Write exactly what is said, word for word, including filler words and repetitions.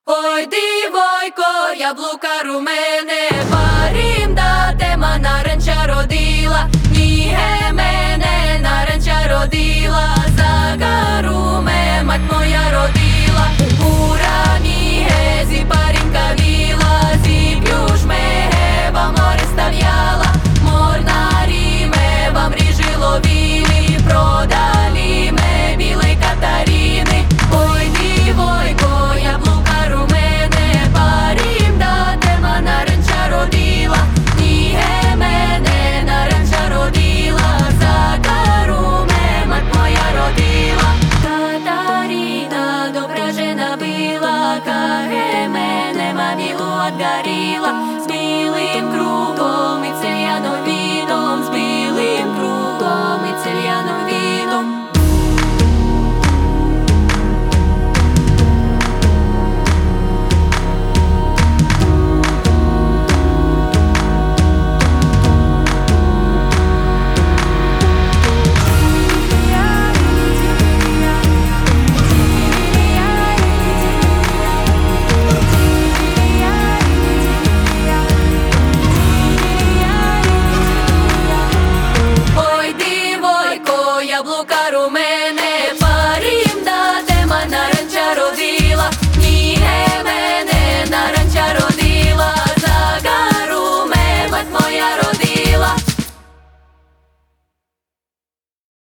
Ой, дівойко, яблука румене, парім дате ма наранча родила, ніге мене наранча родила, загаруме мать моя родила, ура міге зі парінка віла, зі п'юш меге вам море став'яла, морна ріме вам ріжи ловілі, продалі ме білий Катаріни. Ой, дівойко, яблука румене, парім дате ма наранча родила, ніге мене наранча родила, загаруме мать моя родила. Катаріна добра жена била, каже мене мамілу отгоріла, з білим кругом і це я нові.